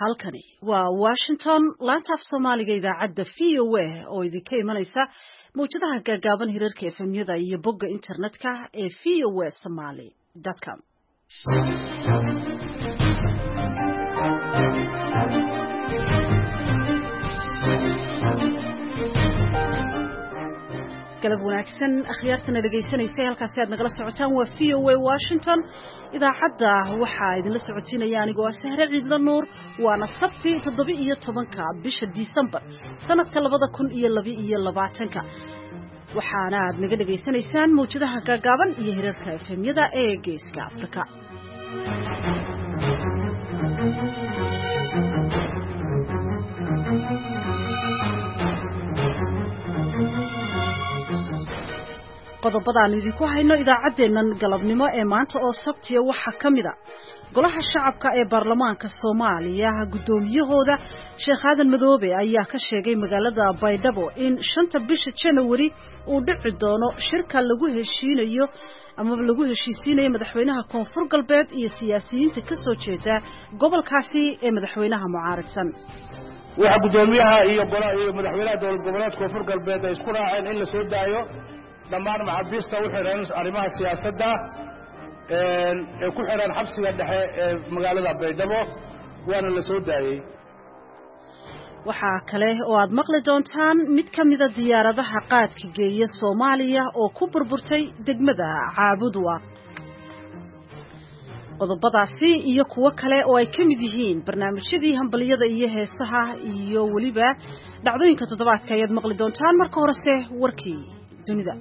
halkani waa Washington laanta af Soomaaliga idaacadda VOA oo idinka imanaysa mawjadaha gaagaaban hirarka efemyada iyo bogga internetka ee voasomali.com. galab wanaagsan akhyaartana dhageysanaysa halkaas aad nagala socotaan waa VOA Washington idaacadda waxa idin la socodsiinaya anigoo Sahra Ciidla Nuur waana Sabti 17 bisha December sanadka 2022 waxaana aad naga dhageysanaysaan mawjadaha gaagaaban iyo hirarka efemyada ee Geeska Afrika. qodobadaan idinku hayno idaacaddeennan galabnimo ee maanta oo Sabtiya waxa kamida golaha shacabka ee baarlamaanka Soomaaliya gudoomiyahooda Sheekh Aadan Madoobe ayaa ka sheegay magaalada Baydhabo in 5 bisha January uu dhici doono shirka lagu heshiinayo ama lagu heshiisiinayo madaxweynaha Koonfur Galbeed iyo siyaasiyiinta ka soo jeeda gobolkaasi ee madaxweynaha mucaaradsan. waxa gudoomiyaha iyo madaxweynaha dowlad goboleedka Koonfur Galbeed ay isku raaceen in la soo daayo dhammaan maxaabiista u xiran arrimaha siyaasadda ee ku xiran xabsiga dhexe ee magaalada Baydhabo waana la soo daayay. waxa kale oo aad maqli doontaan mid kamida diyaaradaha qaadka geeya Soomaaliya oo ku burburtay degmada Caabudwa. qodobadaasi iyo kuwa kale oo ay kamid yihiin barnaamijyadii hambaliyada iyo heesaha iyo waliba dhacdooyinka toddobaadka ayaad maqli doontaan marka horese warkii dunida.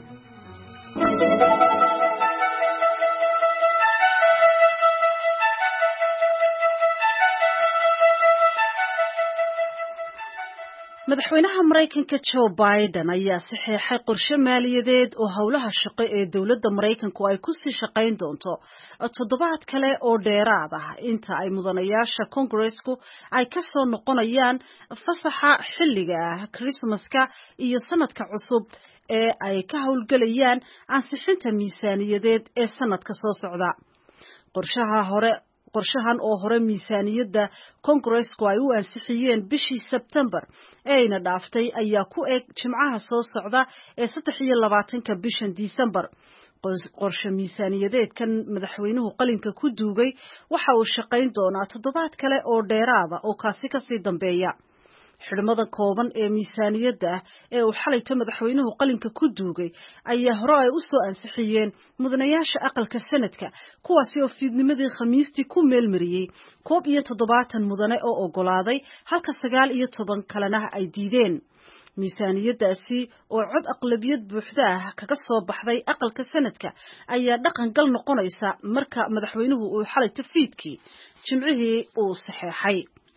madaxweynaha Mareykanka Joe Biden ayaa saxeexay qorshe maaliyadeed oo howlaha shaqo ee dawladda Mareykanku ay ku sii shaqayn doonto toddobaad kale oo dheeraad ah inta ay mudanayaasha Congressku ay ka soo noqonayaan fasaxa xilliga Christmaska iyo sanadka cusub ee ay ka howlgalayaan ansixinta miisaaniyadeed ee sanadka soo socda. qorshahan oo hore miisaaniyadda Congressku ay u ansixiyeen bishii September ayna dhaaftay ayaa ku eg Jimcaha soo socda ee 23 bishan December. qorshe miisaaniyadeedkan madaxweynuhu qalinka ku duugay waxa uu shaqayn doonaa toddobaad kale oo dheeraada oo kaasi ka sii dambeeya. xidhmada kooban ee miisaaniyadda ee uu xalayta madaxweynuhu qalinka ku duugay ayaa hore ay u soo ansixiyeen mudanayaasha aqalka sanadka kuwaasi oo fiidnimadii Khamiistii ku meelmariyay 70 mudane oo ogolaaday halka 19 kalena ay diideen. miisaaniyaddaasi oo cod aqlabiyad buuxda ah kaga soo baxday aqalka sanadka ayaa dhaqan gal noqonaysa marka madaxweynuhu uu xalayta fiidkii Jimcihii uu saxeexay.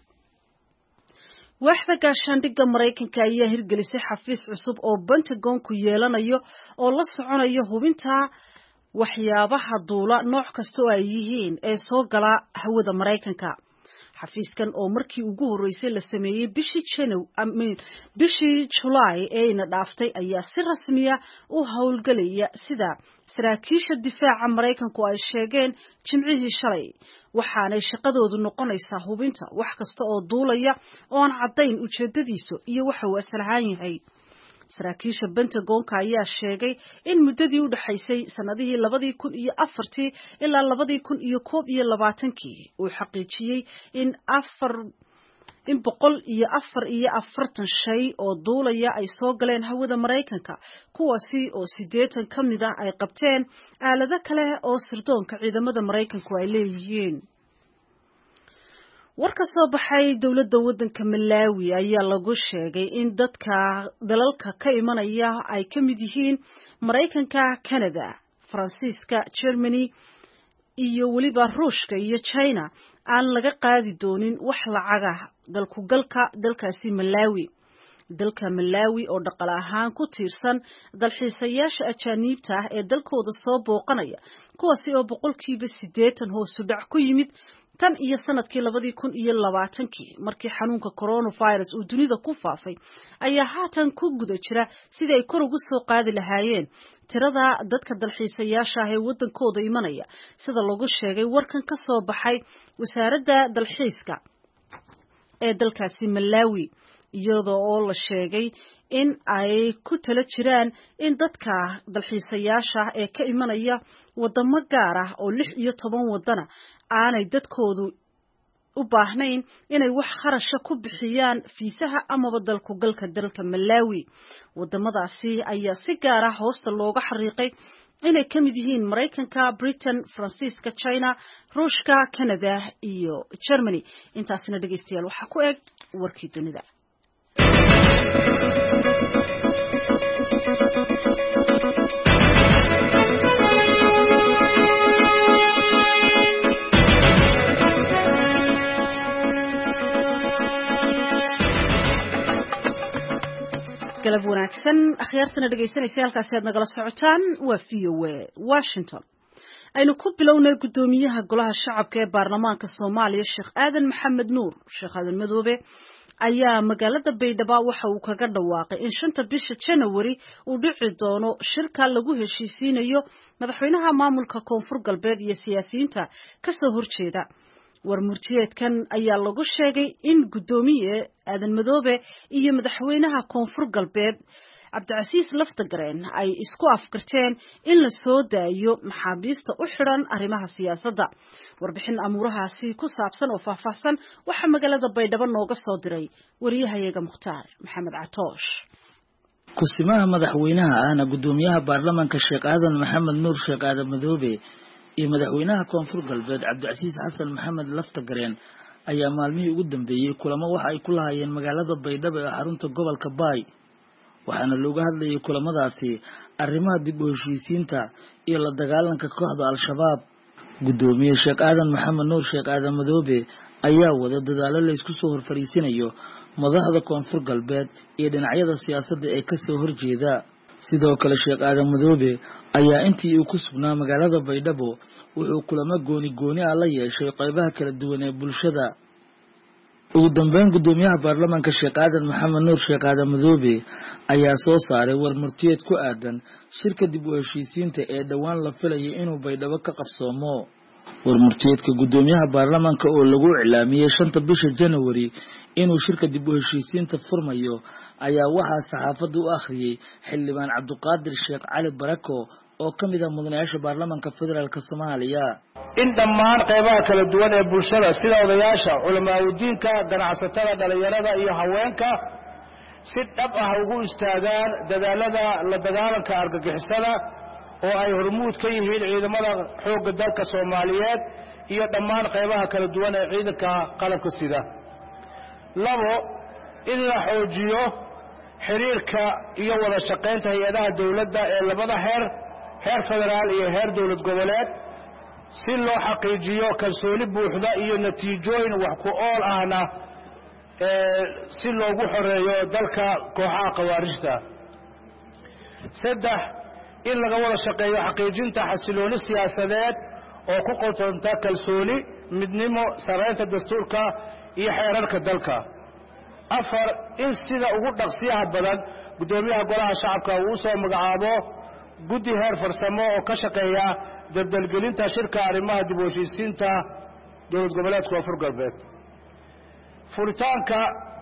waaxda gaashaandhigga Mareykanka ayaa hirgelisay xafiis cusub oo Pentagon ku yeelanayo oo la soconayo hubinta waxyaabaha duula nooc kasta oo ay yihiin ee soo gala hawada Mareykanka. xafiiskan oo markii ugu horeysay la sameeyay bishii July ee dhaaftay ayaa si rasmi ah u howlgalaya sida saraakiisha difaaca Mareykanku ay sheegeen Jimcihii shalay, waxaanay shaqadoodu noqonaysaa hubinta wax kasta oo duulaya oo aan caddayn ujeedadiisu iyo waxa uu asal ahaan yahay. saraakiisha Pentagonka ayaa sheegay in muddadii u dhaxaysay sanadihii 2004 ilaa 2021 uu xaqiijiyay in 440 shay oo duulaya ay soo galeen hawada Mareykanka, kuwaasi oo 80 kamid ah ay qabteen aalado kale oo sirdoonka ciidamada Mareykanku ay leeyihiin. war ka soo baxay dawladda waddanka Malawi ayaa lagu sheegay in dadka dalalka ka imanaya ay ka mid yihiin Mareykanka, Canada, Faransiiska, Germany iyo waliba Ruushka iyo China aan laga qaadi doonin wax lacag ah dalku galka dalkaasi Malawi. dalka Malawi oo dhaqaale ahaan ku tiirsan dalxiisayaasha ajaanibta ah ee dalkooda soo booqanaya kuwaasi oo 80% hoos u dhac ku yimid tan iyo sanadkii 2020 markii xanuunka coronavirus uu dunida ku faafay ayaa haatan ku guda jira sidii ay kor ugu soo qaadi lahaayeen tirada dadka dalxiisayaasha ah ee wadankooda imanaya sida lagu sheegay warkan ka soo baxay wasaaradda dalxiiska ee dalkaasi Malawi iyadoo oo la sheegay in ay ku tala jiraan in dadka dalxiisayaasha ee ka imanaya wadamo gaar ah oo 16 wadana aanay dadkoodu u baahnayn inay wax kharasha ku bixiyaan fiisaha amaba dalku galka dalka Malawi wadamadaasi ayaa si gaar ah hoosta looga xariiqay inay ka mid yihiin Mareykanka, Britain, Faransiiska, China, Ruushka, Canada iyo Germany intaasina dhageystayaal waxa ku eg warkii dunida galab wanaagsan akhyaartana dhageysanaysa halkaasi aad nagala socotaan waa VOA Washington aynu ku bilownay gudoomiyaha golaha shacabka ee baarlamaanka Soomaaliya Sheekh Aadan Maxamed Nuur Sheekh Aadan Madoobe ayaa magaalada Baydhabo waxa uu kaga dhawaaqay in 5 bisha January uu dhici doono shirka lagu heshiisiinayo madaxweynaha maamulka Koonfur Galbeed iyo siyaasiyiinta ka soo horjeeda warmurtiyeedkan ayaa lagu sheegay in gudoomiye Aadan Madoobe iyo madaxweynaha Koonfur Galbeed Cabdicasiis Laftagareen ay isku afkarteen in la soo daayo maxaabiista u xiran arrimaha siyaasadda warbixin amuurahaasi ku saabsan oo faahfaahsan waxa magaalada Baydhabo nooga soo diray wariyahayaga Mukhtaar Maxamed Catoosh kusimaha madaxweynaha ahna gudoomiyaha baarlamaanka Sheekh Aadan Maxamed Nuur Sheekh Aadan Madoobe iyo madaxweynaha Koonfur Galbeed Cabdicasiis Xasan Maxamed Laftagareen ayaa maalmihii ugu dambeeyay kulamo waxa ay ku lahaayeen magaalada Baydhabo ee xarunta gobolka Baay waxaana looga hadlayay kulamadaasi arrimaha dib u heshiisiinta iyo la dagaalanka kooxda Al-Shabaab gudoomiye Sheekh Aadan Maxamed Nuur Sheekh Aadan Madoobe ayaa wada dadaalo la isku soo horfariisinayo madaxda Koonfur Galbeed iyo dhinacyada siyaasadda ee ka soo horjeeda sidoo kale Sheekh Aadan Madoobe ayaa intii uu ku sugnaa magaalada Baydhabo wuxuu kulamo gooni ah la yeeshay qaybaha kala duwan ee bulshada ugu dambeyn gudoomiyaha baarlamaanka Sheekh Aadan Maxamed Nuur Sheekh Aadan Madoobe ayaa soo saaray warmurtiyeed ku aadan shirka dib u heshiisiinta ee dhawaan la filayay inuu Baydhabo ka qabsoomo warmurtiyeedka gudoomiyaha baarlamaanka oo lagu iclaamiyay 5 bisha January inuu shirka dib u heshiisiinta furmayo ayaa waxa saxaafadu u akhriyay xildhibaan Cabduqaadir Sheekh Cali Barako oo kamid ah mudanayaasha baarlamaanka federaalka Soomaaliya in dhammaan qaybaha kala duwan ee bulshada sida odayaasha culimaawidiinka ganacsatada dhalinyarada iyo haweenka si dhab ah ugu istaagaan dadaalada la dagaalanka argagixisada oo ay hormuud ka yihiin ciidamada xoogga dalka Soomaaliyeed iyo dhammaan qaybaha kala duwan ee ciidanka qalabka sida labo in la xoojiyo xiriirka iyo wada shaqaynta hay'adaha dawladda ee labada heer federaal iyo heer dawlad goboleed si loo xaqiijiyo kalsooni buuxda iyo natiijooyin wax ku ool ahna si loogu xoreeyo dalka kooxaha khawaarijta saddex in laga wada shaqeeyo xaqiijinta xasilooni siyaasadeed oo ku qotonta kalsooni midnimo sareynta dastuurka iyo xeerarka dalka afar in sida ugu dhaqsiyaha badan gudoomiyaha golaha shacabka uu soo magacaabo guddi heer farsamo oo ka shaqeeya dabdalgelinta shirka arrimaha dib u heshiisiinta dowlad goboleedka Koonfur Galbeed furitaanka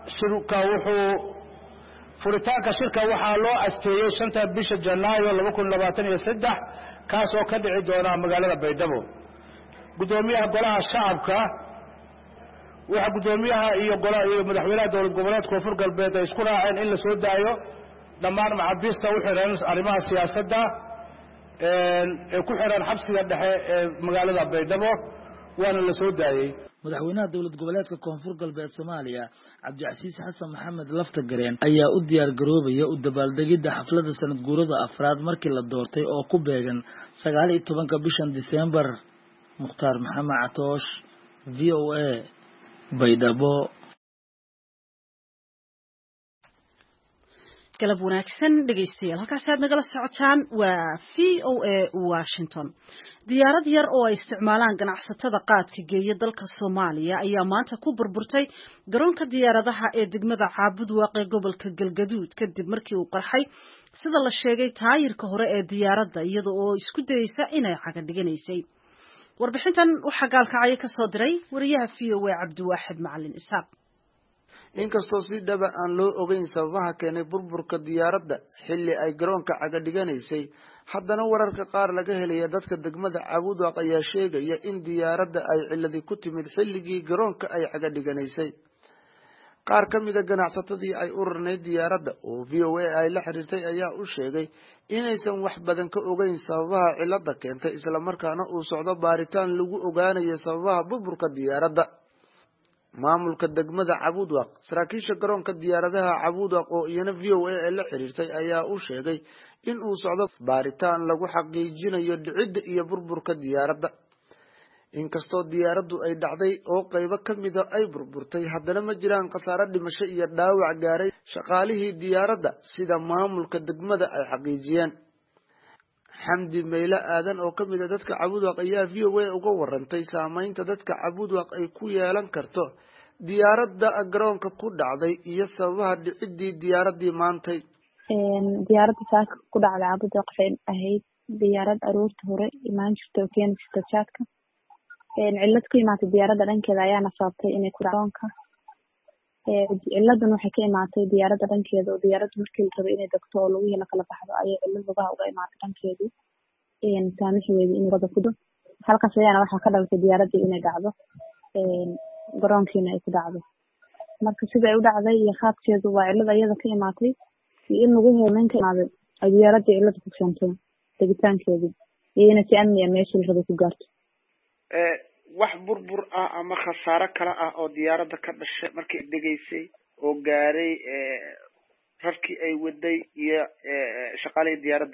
shirka waxaa loo asteeyay 5 bisha Janaayo 2023 kaas oo ka dhici doona magaalada Baydhabo gudoomiyaha golaha shacabka waxa gudoomiyaha iyo madaxweynaha dowlad goboleedka Koonfur Galbeed ay isku raaceen in la soo daayo dhammaan maxaabiista u xiran arrimaha siyaasadda ee ku xiran xabsiga dhexe ee magaalada Baydhabo waana la soo daayay madaxweynaha dowlad goboleedka Koonfur Galbeed Soomaaliya Cabdicasiis Xasan Maxamed Laftagareen ayaa u diyaar garoobaya u dabaaldegida xafladda sanad guurada afraad markii la doortay oo ku beegan 19 bishan December Mukhtaar Maxamed Catoosh VOA Baydhabo galab wanaagsan dhageystayaal halkaas aad nagala socotaan waa VOA Washington diyaarad yar oo ay isticmaalaan ganacsatada qaadka geeya dalka Soomaaliya ayaa maanta ku burburtay garoonka diyaaradaha ee degmada Caabudwaaq ee gobolka Galgaduud kadib markii uu qarxay sida la sheegay taayirka hore ee diyaaradda iyada oo isku dayaysa inay caga dhiganaysay warbixintan waxa gaalkacay ka soo diray wariyaha VOA Cabdiwaaxid Macalin Isaaq inkastoo si dhaba aan loo ogeyn sababaha keenay burburka diyaaradda xilli ay garoonka caga dhiganaysay haddana wararka qaar laga helaya dadka degmada Caabudwaaq ayaa sheegaya in diyaaradda ay ciladi ku timid xilligii garoonka ay caga dhiganaysay qaar ka mid ah ganacsatadii ay ururneyd diyaaradda oo VOA ay la xiriirtay ayaa u sheegay inaysan wax badan ka ogeyn sababaha cilada keentay isla markaana uu socdo baaritaan lagu ogaanayo sababaha burburka diyaaradda maamulka degmada Caabudwaaq saraakiisha garoonka diyaaradaha Caabudwaaq oo iyana VOA la xiriirtay ayaa u sheegay in uu socdo baaritaan lagu xaqiijinayo dhicidda iyo burburka diyaaradda inkastoo diyaaraddu ay dhacday oo qaybo ka mid ah ay burburtay haddana ma jiraan khasaare dhimasho iyo dhaawac gaaray shaqaalihii diyaaradda sida maamulka degmada ay xaqiijiyeen xamdi meyle aadan oo ka mid ah dadka Caabudwaaq ayaa VOA uga warantay saameynta dadka Caabudwaaq ay ku yeelan karto diyaaradda garoonka ku dhacday iyo sababaha dhicidii diyaaradii maantay diyaaradda saaka ku dhacday Caabudwaaq waxay ahayd diyaarad aroorta hore imaan jirtay oo keeni jirtay jaadka cilad ku imaatay diyaaradda dhankeeda ayaana sababtay inay ku dhacdoonka ciladan waxay ka imaatay diyaaradda dhankeeda oo diyaaraddu markii la rabay inay degto oo lagu helo kala baxdo ayay cilad lugaha uga imaatay dhankeedii saamixweedii inay wada kudo halkaas ayaana waxaa ka dhalatay diyaaraddii inay dhacdo garoonkiina ay ku dhacdo marka sida ay u dhacday iyo qaabkeedu waa cilad ayada ka imaatay iyo in lagu heemeyn ka imaaday ay diyaaraddii cilada ku keentay degitaankeedii iyo inay si amni ah meeshii la rabay ku gaarto wax burbur ah ama khasaare kale ah oo diyaaradda ka dhashay markay degaysay oo gaaray rarkii ay waday iyo shaqaalihii diyaaradda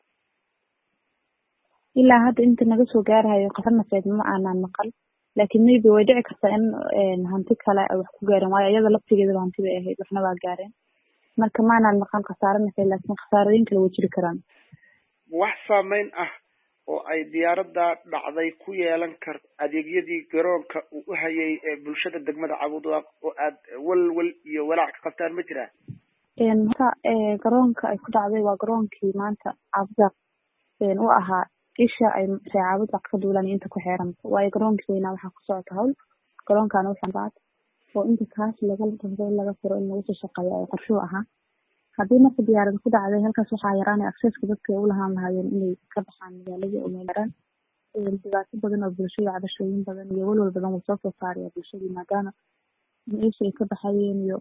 ilaa hadda inta naga soo gaarayo qasar nafeed ma aanan maqal laakiin maybe way dhici kartaa in hanti kale ay wax ku gaareen waayo iyada laftigeedaba hanti bay ahayd waxna waa gaareen marka ma aanan maqal khasaare nafeed laakiin khasaarooyin kale way jiri karaan wax saameyn ah oo ay diyaaradda dhacday ku yeelan karto adeegyadii garoonka uu u hayay bulshada degmada Caabudwaaq oo aad walwal iyo walaac ka qabtaan ma jiraan marka garoonka ay ku dhacday waa garoonkii maanta Caabudwaaq u ahaa isha ay Caabudwaaq ka duulaan inta ku xeeran waayo garoonkii weynaa waxaa ku socota hawl garoonkaana waxaa baad oo inta kaas laga furo in lagu soo shaqeeyo ay qorsho ahaa haddii marka diyaaradda ku dhacday halkaas waxaa yaraanay accesska dadka ay u lahaan lahaayeen inay ka baxaan magaalada oo meelaan dhibaato badan oo bulshada cabashooyin badan iyo walwal badan wuu soo saaraya bulshadii maadaama meesha ay ka baxayeen iyo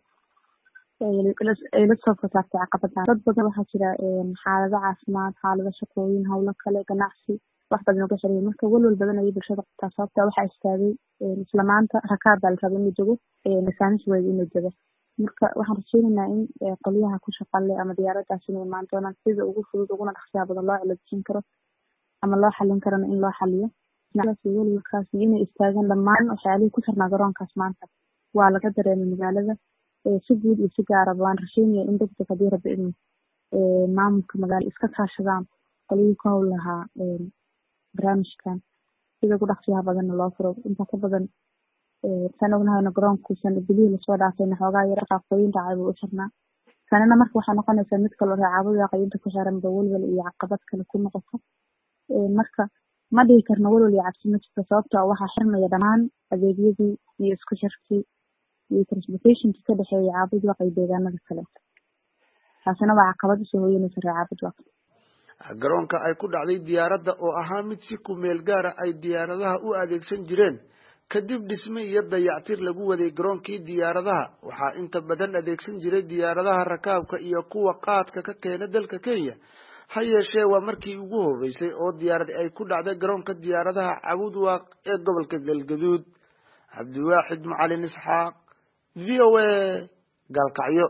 ay la soo saartay caqabada dad badan waxaa jira xaalado caafimaad xaalado shaqooyin howlo kale ganacsi wax badan oo ka xiran marka walwal badan ayay bulshada qabtaa sababta waxaa istaagay isla maanta rakaab baa la rabay inuu jogo saamixweeda inuu jogo marka waxaan rajeynaynaa in qolyaha ku shaqale ama diyaaraddaas inay imaan doonaan sida ugu fudud uguna dhaqsiyaa badan loo ciladjin karo ama loo xalin karana in loo xaliyo walwalkaas inay istaagaan dhammaan waxyaalihii ku xirnaa garoonkaas maanta waa laga dareemay magaalada si guud iyo si gaaraba waan rajeynaya in degdeg haddii rabbi in maamulka magaala iska kaashadaan qolyihii ku howl lahaa barnaamijkan sida ugu dhaqsiyaha badanna loo furo inta ka badan san ognahayna garoonkuusan bilihii lasoo dhaafayna xoogaa yar qaaqooyin dhacay buu u xirnaa kanina marka waxaa noqonaysaa mid kaloo Caabudwaaq inta ku xiranba walwal iyo caqabad kale ku noqoto marka ma dhihi karno walwal iyo cabsi ma jirto sababtoo waxaa xirmaya dhammaan adeegyadii iyo isku xirkii iyo transportationkii ka dhexeeya Caabudwaaq iyo deegaanada kale taasina waa caqabad usoo hooyanaysa reer Caabudwaaq garoonka ay ku dhacday diyaaradda oo ahaa mid si ku meel gaara ay diyaaradaha u adeegsan jireen kadib dhisme iyo dayactir lagu waday garoonkii diyaaradaha waxaa inta badan adeegsan jiray diyaaradaha rakaabka iyo kuwa qaadka ka keena dalka Kenya ha yeeshee waa markii ugu horeysay oo diyaarad ay ku dhacday garoonka diyaaradaha Caabudwaaq ee gobolka Galgaduud Cabdiwaaxid Macalin Isxaaq VOA Galkacyo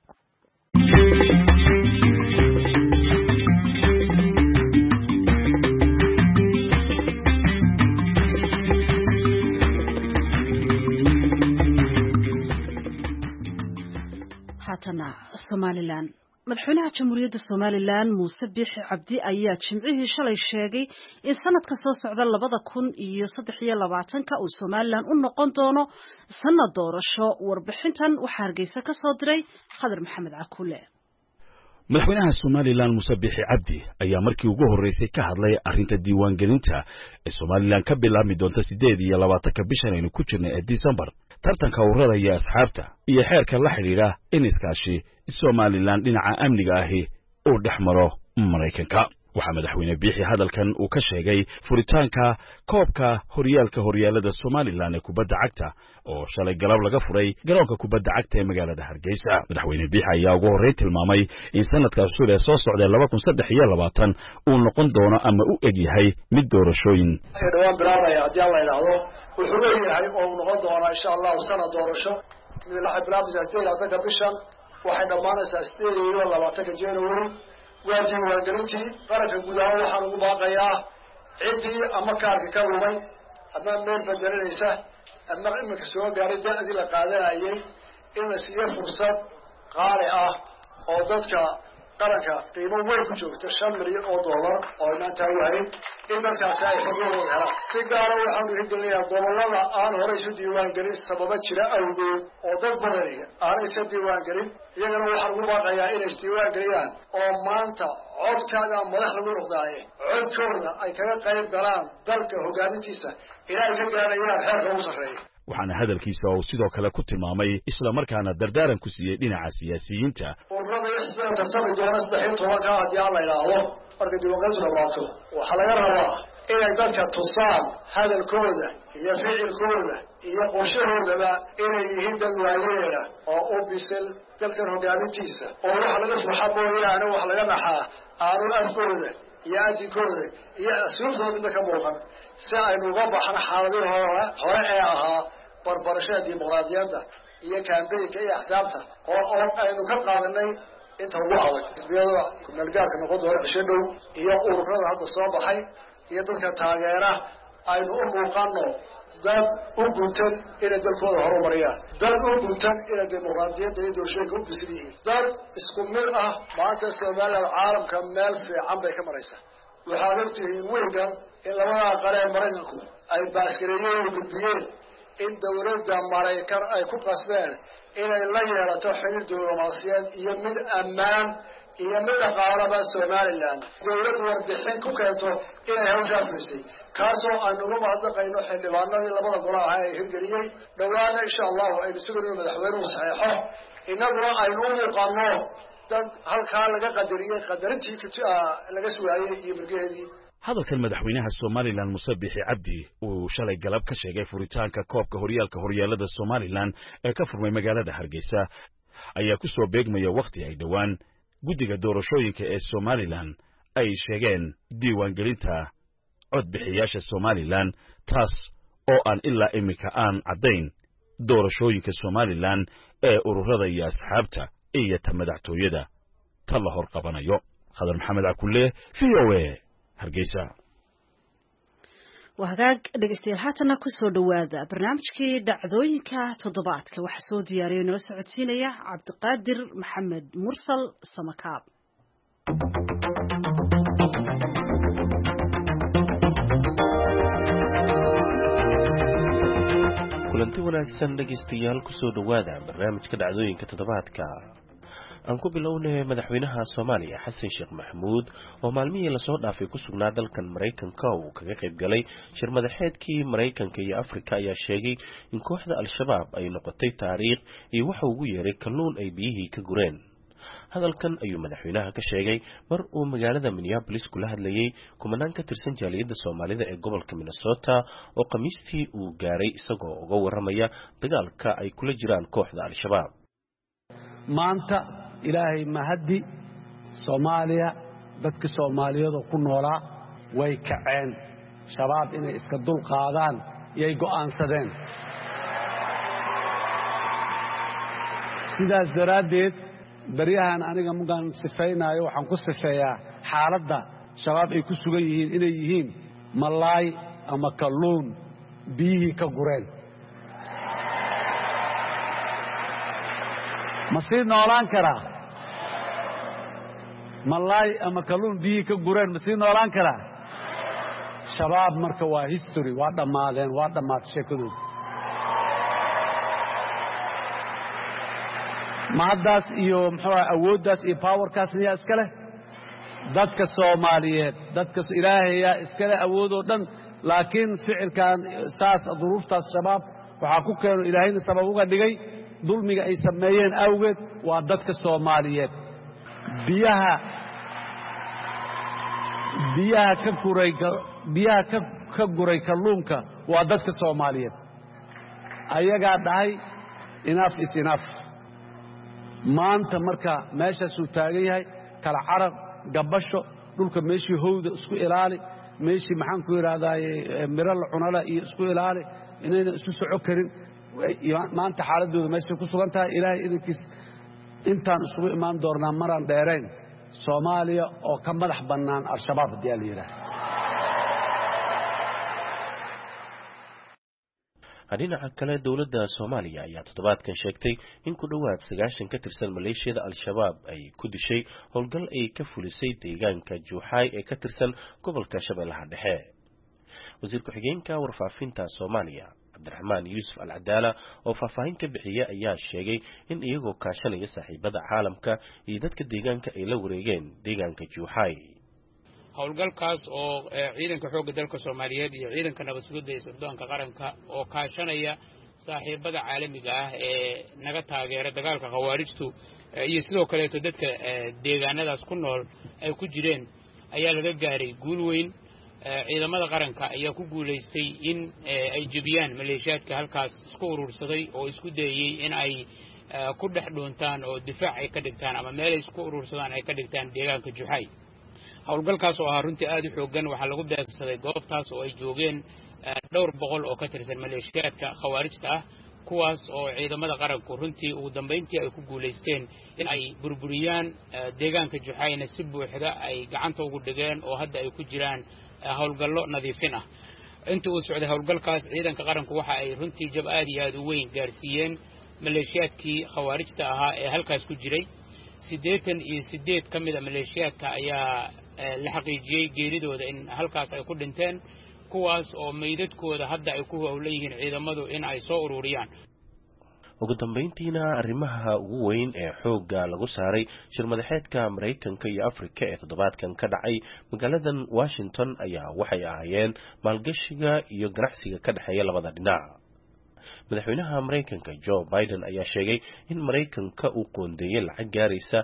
Somaliland madaxweynaha jamhuuriyadda Somaliland Muuse Biixi Cabdi ayaa jimcihii shalay sheegay in sanadka soo socda 2023 uu Somaliland u noqon doono sanad doorasho warbixintan waxa Hargeysa ka soo diray Khadar Maxamed Cakuule madaxweynaha Somaliland Muuse Biixi Cabdi ayaa markii ugu horeysay ka hadlay arrinta diiwaangelinta ee Somaliland ka bilaabmi doonta 28 bishan aynu ku jirnay ee December tartanka ururada iyo asxaabta iyo xeerka la xidhiidha in iskaashi Somaliland dhinaca amniga ahi uu dhex maro Maraykanka. waxaa madaxweyne biixi hadalkan uu ka sheegay furitaanka koobka horyaalada Somaliland ee kubadda cagta oo shalay galab laga furay garoonka kubadda cagta ee magaalada Hargeysa. madaxweyne biixi ayaa ugu horreyn tilmaamay in sanadka cusub ee soo socda 2023 uu noqon doono ama u eg yahay mid doorashooyin dhawaan bilaabaya haddii alla yidhaahdo wuxuu leeyahay oo noqon doona insha Allah sanad doorasho mid la bilaabaya bishan waxay dhamaanaysaa 28 January waajib wargalintii qaranka gudaha waxaan ugu baaqayaa cidii ama kaarka ka lumay ama meel bedelinaysa ama imika soo gaaray da'dii la qaadanayay in la siiyo fursad qaali ah oo dadka qaranka qiimo weyn ku joogta $5 milyan oo maanta wahay in markaas ay xogooda helaan si gaar ah waxaan u hidinayaa gobolada aan hore isu diiwaan gelin sababa jira awgeed oo dad badan aan isu diiwaan gelin iyagana waxaan ugu baaqayaa inay diiwaan geliyaan oo maanta codkaaga madax lagu noqdaaye codkooda ay kaga qayb galaan dalka hogaamintiisa ilaa ay ka gaarayaan xeerka ugu sarreeya. waxaana hadalkiisa uu sidoo kale ku tilmaamay isla markaana dardaaran ku siiyay dhinaca siyaasiyiinta. ururada isbaa tartami doona 13 haddii aan la yidhaahdo marka diiwaangelintu dhamaato waxaa laga rabaa inay dadka tusaan hadalkooda iyo ficilkooda iyo qorshahoodaba inay yihiin dad waayeela oo u bisil dalkan hogaamintiisa oo waxa laga fuxabo inaana wax laga dhaxaa aanu afkooda iyo adikooda iyo asluubtooda midna ka muuqan si aynu uga baxno xaaladii hore ee ahaa barbarashada dimuqraadiyadda iyo kaambeynka iyo axsaabta oo aynu ka qaadanay inta ugu adag xisbiyada ku-meelgaarka noqon doona cisho dhow iyo ururada hadda soo baxay iyo dadka taageera aynu u muuqano dad u guntan inay dalkooda horumariyaan dad u guntan inay dimuqraadiyadda iyo doorashooyinka u bisil yihiin dad isku mid ah maanta Soomaaliya caalamka meel fiican bay ka maraysaa. waxaad ogtihiin wiilkan in labada qare ee Maraykanku ay baaskireeyeen gudbiyeen in dawladda Maraykan ay ku qasbeen inay la yeelato xiriir diblomaasiyadeed iyo mid ammaan iyo mid dhaqaalaba Somaliland dawladdu warbixin ku keento inay hawshaa fulisay kaasoo aan ugu mahadnaqayno xildhibaanadii labada golaha ay hirgeliyey dhawaana insha Allah aynu sugayno madaxweynuhu saxeexo inaguna aynu u muuqano dad halkaa laga qadariyay qadarintii laga sugaayay iyo margeedii. hadalkan madaxweynaha Somaliland Muuse Biixi Cabdi uu shalay galab ka sheegay furitaanka koobka horyaalada Somaliland ee ka furmay magaalada Hargeysa ayaa ku soo beegmaya waqti ay dhawaan guddiga doorashooyinka ee Somaliland ay sheegeen diiwaangelinta codbixiyaasha Somaliland taas oo aan ilaa imika aan caddayn doorashooyinka Somaliland ee ururada iyo asxaabta iyo ta madaxtooyada ta la hor qabanayo. Khadar Maxamed Akulle VOA Hargeysa. وهاجاج dhegeystayaal haatana ku soo dhawaada barnaamijkii dhacdooyinka toddobaadka waxa soo diyaariyay nala socodsiinaya Cabdiqaadir Maxamed Mursal Samakaab. kulanti wanaagsan dhegeystayaal ku soo dhawaada barnaamijka dhacdooyinka toddobaadka. aan ku bilownay madaxweynaha Soomaaliya Xasan Sheekh Maxamuud oo maalmihii la soo dhaafay ku sugnaa dalkan Mareykanka oo kaga qayb galay shir madaxeedkii Mareykanka iyo Afrika ayaa sheegay in kooxda Al-Shabaab ay noqotay taariikh iyo waxa ugu yeeray kalluun ay biyihii ka gureen. hadalkan ayuu madaxweynaha ka sheegay mar uu magaalada Minneapolis kula hadlayay kumanaan ka tirsan jaaliyadda Soomaalida ee gobolka Minnesota oo khamiistii uu gaaray isagoo uga waramaya dagaalka ay kula jiraan kooxda Al-Shabaab. maanta ilaahay mahadi Soomaaliya dadka Soomaaliyeed ku noolaa way kaceen shabaab inay iska dul qaadaan iyay go'aansadeen. sidaas daraadeed bariyahan aniga mugan sifaynayo waxaan ku sifeeyaa xaaladda shabaab ay ku sugan yihiin inay yihiin malaay ama kalluun biyihii ka gureen. ma sii noolaan karaa malaay ama kalluun biyihii ka gureen ma sii noolaan karaa? shabaab marka waa history waa dhammaadeen waa dhammaatay sheekadooda. mahaddaas iyo muxuu awooddaas iyo powerkaas miyaa iska leh dadka Soomaaliyeed dadka ilaahay yaa iska leh awood oo dhan laakiin ficilkan saas duruuftaas shabaab waxaa ku keeno ilaahayna sabab uga dhigay dulmiga ay sameeyeen awgeed waa dadka Soomaaliyeed biyaha ka guray kalluunka waa dadka Soomaaliyeed ayagaa dhahay enough is enough maanta marka meeshaasuu taagan yahay kala carab gabasho dhulka meeshii howda isku ilaali meeshii maxaan ku yidhahdaaye miro la cunala iyo isku ilaali inayna isu soco karin maanta xaaladooda meeshay ku sugan tahay ilaahay idinkiis intaan isugu imaan doonaa maraan dheerayn Soomaaliya oo ka madax bannaan al-shabaab haddii la yidhaahdo dhinaca kale dowladda Soomaaliya ayaa toddobaadkan sheegtay in ku dhawaad 90 ka tirsan maleeshiyada al-shabaab ay ku dishay howlgal ay ka fulisay deegaanka Juuxay ee ka tirsan gobolka Shabeellaha Dhexe. wasiir ku-xigeenka warfaafinta Soomaaliya Cabdiraxmaan Yuusuf Al-Cadaala oo faahfaahin ka bixiyay ayaa sheegay in iyagoo kaashanaya saaxiibada caalamka iyo dadka deegaanka ay la wareegeen deegaanka Juuxay. howlgalkaas oo ciidanka xoogga dalka Soomaaliyeed iyo ciidanka nabad sugidda ee sirdoonka qaranka oo kaashanaya saaxiibada caalamiga ah ee naga taageera dagaalka khawaarijtu iyo sidoo kale dadka deegaanadaas ku nool ay ku jireen ayaa laga gaaray guul weyn. ciidamada qaranka ayaa ku guuleystay in ay jabiyaan maleeshiyaadka halkaas isku urursaday oo isku dayay in ay ku dhex dhuuntaan oo difaac ay ka dhigtaan ama meel ay isku urursadaan ay ka dhigtaan deegaanka Juuxay. howlgalkaas oo ahaa runtii aad u xooggan waxaa lagu beegsaday goobtaas oo ay joogeen dhowr boqol oo ka tirsan maleeshiyaadka khawaarijta ah kuwaas oo ciidamada qaranku runtii ugu dambeyntii ay ku guuleysteen in ay burburiyaan deegaanka Juuxayna si buuxda ay gacanta ugu dhigeen oo hadda ay ku jiraan howlgallo nadiifin ah. inta uu socday howlgalkaas ciidanka qaranku waxa ay runtii jab aad iyo aad u weyn gaarsiiyeen maleeshiyaadkii khawaarijta ahaa ee halkaas ku jiray. 88 ka mid ah maleeshiyaadka ayaa la xaqiijiyay geeridooda in halkaas ay ku dhinteen kuwaas oo meydadkooda hadda ay ku howlan yihiin ciidamadu in ay soo ururiyaan. ugu dambeyntiina arrimaha ugu weyn ee xoogga lagu saaray shirmadaxeedka Mareykanka iyo Afrika ee toddobaadkan ka dhacay magaaladan Washington ayaa waxay ahaayeen maalgashiga iyo ganacsiga ka dhaxeeya labada dhinac. madaxweynaha Mareykanka Joe Biden ayaa sheegay in Mareykanka uu qoondeeyay lacag gaaraysa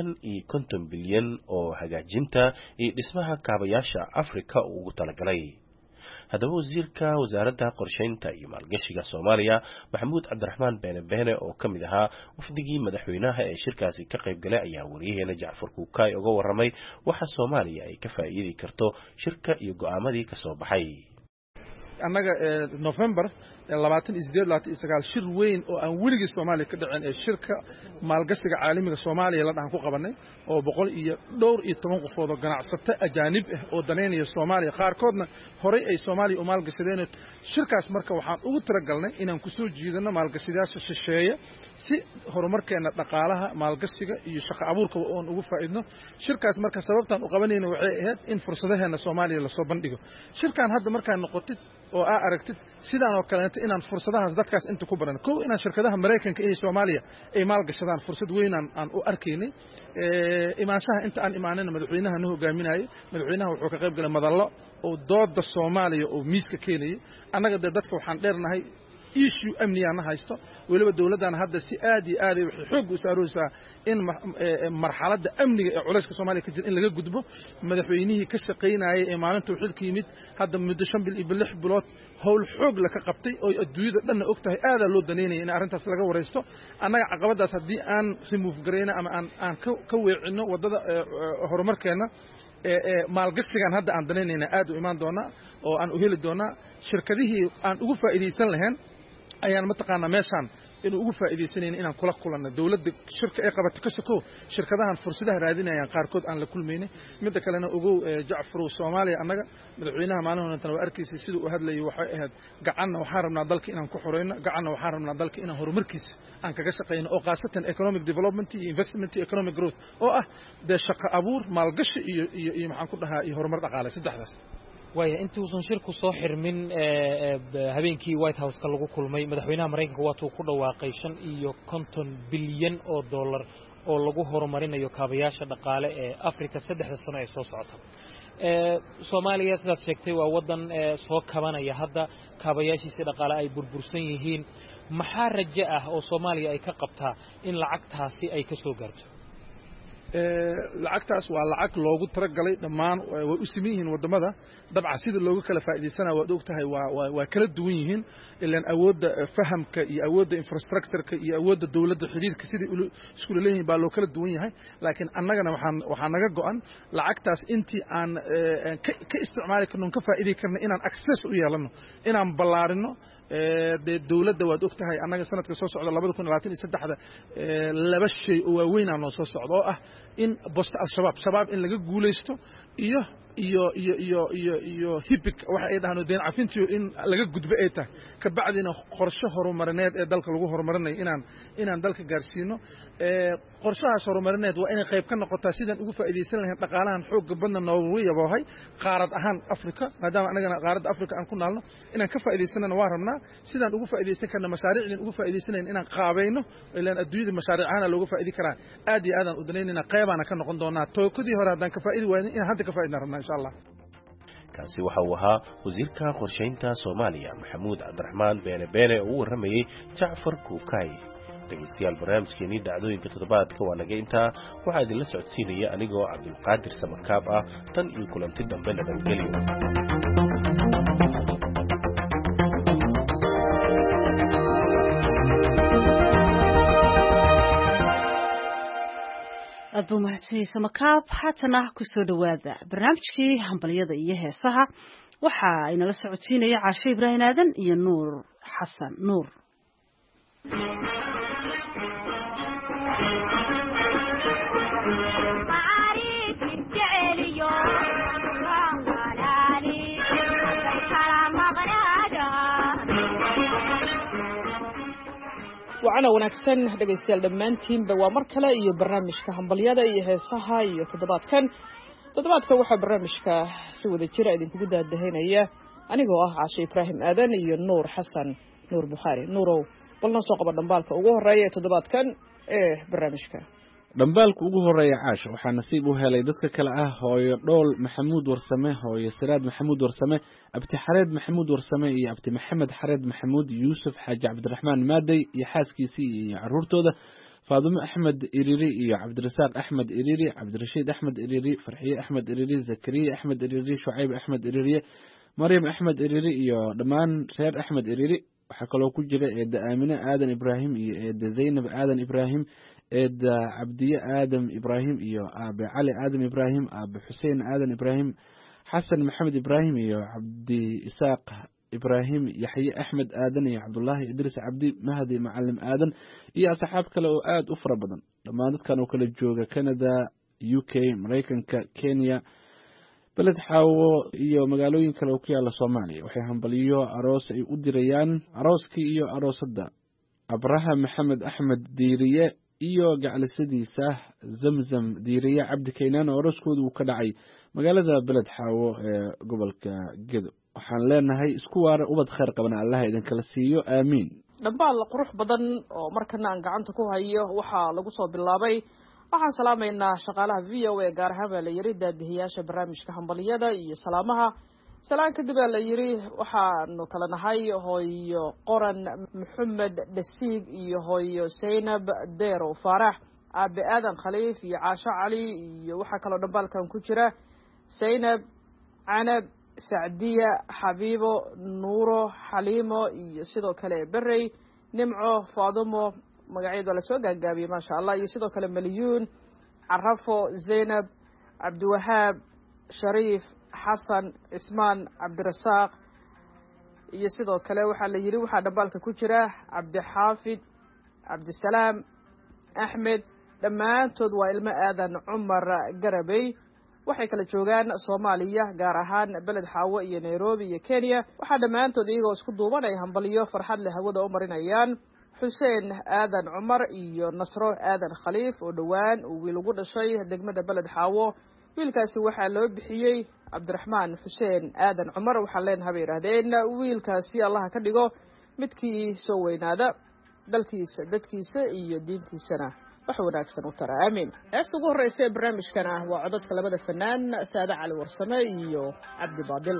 5 bilyan oo hagaajinta iyo dhismaha kaabayaasha Afrika ugu talagalay. haddaba wasiirka wasaaradda qorsheynta iyo maalgashiga Soomaaliya Maxamuud Cabdiraxmaan Beene oo ka mid ahaa wafdigii madaxweynaha ee shirkaasi ka qayb galay ayaa wariyaheena Jacfar Kuukay uga warramay waxa Soomaaliya ay ka faa'iidi karto shirka iyo go'aamadii ka soo baxay. annaga November 28 shir weyn oo aan weligii Soomaaliya ka dhicin ee shirka maalgashiga caalamiga Soomaaliya la dhahan ku qabanay oo 112 qofood oo ganacsato ajaanib ah oo daneynaya Soomaaliya qaarkoodna horay ay Soomaaliya u maalgashadeen. shirkaas marka waxaan ugu talagalnay inaan ku soo jiidano maalgashidaasha shisheeye si horumarkeena dhaqaalaha maalgashiga iyo shaqo abuurka oo aan ugu faa'iidno. shirkaas marka sababtan u qabanayna waxay ahayd in fursadaheena Soomaaliya la soo bandhigo. shirkan hadda markaan noqotid oo aragtid sidaan oo kale inaan fursadahaas dadkaas inta ku baran koo inaan shirkadaha Mareykanka iyo Soomaaliya ay maalgashadaan fursad weyn aan u arkaynay. imaanshaha inta aan imaanayna madaxweynaha noo hogaaminayay madaxweynaha wuxuu ka qayb galay madallo oo dooda Soomaaliya oo miiska keenayay. annaga dadka waxaan dheernahay issue amniyaana haysto waliba dawladana hadda si aad iyo aad ay xoog u saaraysaa in marxaladda amniga ee culayska Soomaaliya ka jira in laga gudbo. madaxweynihii ka shaqeynayay ee maalinta xilka yimid hadda muddo 5 bil iyo 6 bilood howl xoog la ka qabtay oo adduunyada dhan ogtahay aad loo daneynay in arrintaas laga wareysto. annaga caqabadaas haddii aan remove gareyna ama aan ka weecino wadada horumarkeena maalgashigan hadda aan daneynayna aad u imaan doona oo aan u heli doona shirkadihii aan ugu faa'iideysan lahayn ayaan mataqaana meeshan inuu ugu faa'iideysanayna inaan kula kulanno dawladda shirka ay qabato ka soo shirkadahan fursadaha raadinayaan qaarkood aan la kulmeynay. mid kalena ugu Jacfar Soomaaliya annaga madaxweynaha maalintan waa arkaysay sidoo uu hadlayay waxay ahayd gacanna waxaan rabnaa dalka inaan ku xoreyno gacanna waxaan rabnaa dalka inaan horumarkiisa aan kaga shaqeyno oo qaasatan economic development iyo investment iyo economic growth oo ah shaqo abuur maalgashi iyo maxaan ku dhahaa iyo horumar dhaqaale saddexdaas. waaya intii uusan shirku soo xirmin habeenkii White House-ka lagu kulmay madaxweynaha Mareykanka waatuu ku dhawaaqay $550 bilyan oo lagu horumarinayo kaabayaasha dhaqaale ee Afrika 3 sano ee soo socota. Soomaaliya sidaad sheegtay waa wadan soo kabanaya hadda kaabayaashiisa dhaqaale ay burbursan yihiin. maxaa rajo ah oo Soomaaliya ay ka qabtaa in lacagtaasi ay ka soo gaarto? lacagtaas waa lacag loogu talagalay dhammaan way u simeeyeen wadamada dabcan sida loogu kala faa'iideysanaa waad ogtahay waa kala duwan yihiin ilaan awoodda fahamka iyo awoodda infrastructure-ka iyo awoodda dawladda xiriirka sida isku leeyihiin baa loo kala duwan yahay laakiin annagana waxaan naga go'an lacagtaas intii aan ka isticmaali karno ka faa'iideey karno inaan access u yeelano inaan ballaarino dawladda waad ogtahay annaga sanadka soo socda 2023 laba shay oo waaweyn aan soo socdo oo ah in bosta al-shabaab in laga guuleysto iyo hibik waxa ay dhahaan deen cafintiyo in laga gudbo ay tahay ka bacdina qorshe horumarineed ee dalka lagu horumarinayo inaan dalka gaarsiino qorshahaas horumarineed waa inay qayb ka noqotaa sidaan ugu faa'iideysan lahayn dhaqaalahan xoog badna noogu yaboohay qaarad ahaan Afrika maadaama anagana qaaradda Afrika aan ku naalno inaan ka faa'iideysanana waa rabnaa sidaan ugu faa'iideysan karna mashaariicdan ugu faa'iideysanayn inaan qaabayno ilaan adduunyada mashaariicana looga faa'iidi karaa aad iyo aad aan u danaynayna qaybaana ka noqon doonaa tookadii hore haddaan ka faa'iidi waayno inaan hadda ka faa'iidna rabnaa insha Allah. kaasi waxa uu ahaa wasiirka qorsheynta Soomaaliya Maxamuud Cabdiraxmaan Beene oo waramayay Jacfar Kuukay. dhegeystayaal barnaamijkeeni dhacdooyinka toddobaadka waa naga intaa waxaa idinla socodsiinaya anigoo Cabdulqaadir Samakaab ah tan iyo kulanti dambe nabadgelyo. aad mahadsanid Samakaab haatana ku soo dhawaada barnaamijkii hambaliyada iyo heesaha waxa ay nala socodsiinaya Caashe Ibrahim Aadan iyo Nuur Xasan Nuur. وعنا ونكسن dhageystayaal dhamaantiinba waa mar kale iyo barnaamijka hambaliyada iyo heesaha iyo toddobaadka waxa barnaamijka si wada jira idinku daadaheynaya anigoo ah Caashe Ibrahim Aadan iyo Nuur Xasan Nuur Bukhari. Nuurow balna soo qaba dhambaalka ugu horeeya toddobaadkan ee barnaamijka. dhambaalka ugu horeeya Caashe waxaa nasiib u helay dadka kale ah hooyo Dhool Maxamuud Warsame, hooyo Siraad Maxamuud Warsame, abti Xareed Maxamuud Warsame iyo abti Maxamed Xareed Maxamuud, Yuusuf Xaaji Cabdiraxmaan Maaday iyo xaaskiisii iyo caruurtooda, Faadimo Axmed Iriri iyo Cabdirasaaq Axmed Iriri, Cabdirashiid Axmed Iriri, Farxiye Axmed Iriri, Zakariya Axmed Iriri, Shucayb Axmed Iriri, Maryam Axmed Iriri iyo dhammaan reer Axmed Iriri. waxaa kaloo ku jira eeda Aamine Aadan Ibraahim iyo eeda Zaynab Aadan Ibraahim, eeda Cabdiye Aadan Ibraahim iyo aabe Cali Aadan Ibraahim, aabe Xuseen Aadan Ibraahim, Xasan Maxamed Ibraahim iyo Cabdi Isaaq Ibraahim, Yaxye Axmed Aadan iyo Cabdullaahi Idris Cabdi, Mahdi Macallim Aadan iyo asxaab kale oo aad u fara badan. dhammaan dadkan oo kala jooga Canada, UK, Mareykanka, Kenya, beled xaawo iyo magaalooyin kale oo ku yaala Soomaaliya waxay hambaliyo aroos ay u dirayaan arooskii iyo aroosadda Abraham Maxamed Axmed Diiriye iyo gacalisadiisa Zamzam Diiriye Cabdi Keenan oo arooskoodu uu ka dhacay magaalada beled xaawo ee gobolka Gedo. waxaan leenahay isku waara ubad khayr qabana Allah idin kala siiyo aamiin. dhambaal qurux badan oo markana aan gacanta ku hayo waxa lagu soo bilaabay waxaan salaamaynaa shaqaalaha VOA gaar ahaan la yiri daadihiyaasha barnaamijka hambaliyada iyo salaamaha salaan kadib la yiri waxaanu kala nahay hooyo Qoran Maxamed Dasiig iyo hooyo Zaynab Deero Farax, aabe Aadan Khaliif iyo Caasha Cali iyo waxa kale dhambalkan ku jira Zaynab, Canab, Saadiya, Xabiibo, Nuuro, Xaliimo iyo sidoo kale Barrey, Nimco, Faadimo magacyada la soo gaagaabiyo ma sha Allah iyo sidoo kale Malyuun, Carafo, Zaynab, Cabdiwahaab, Shariif, Xasan, Ismaan, Cabdirasaaq iyo sidoo kale waxa la yiri waxa dhambalka ku jira Cabdixaafid, Cabdisalaam, Axmed, dhammaantood waa ilmo Aadan Cumar Garabay. waxay kala joogaan Soomaaliya gaar ahaan beled xaawo iyo Nairobi iyo Kenya. waxa dhammaantood iyagoo isku duuban ay hambaliyo farxad leh hawada u marinayaan Xuseen Aadan Cumar iyo Nasro Aadan Khaliif oo dhawaan uu wiil ugu dhashay degmada beled xaawo wiilkaasi waxaa loo bixiyey cabdiraxmaan xuseen aadan cumar waxaan leenahay bay yidhaahdeen wiilkaasi allaha ka dhigo midkii soo weynaada dalkiisa dadkiisa iyo diintiisana wax wanaagsan u tara aamiin heesta ugu horreysa ee barnaamijkana waa codadka labada fanaan saade cali warsame iyo cabdi baadil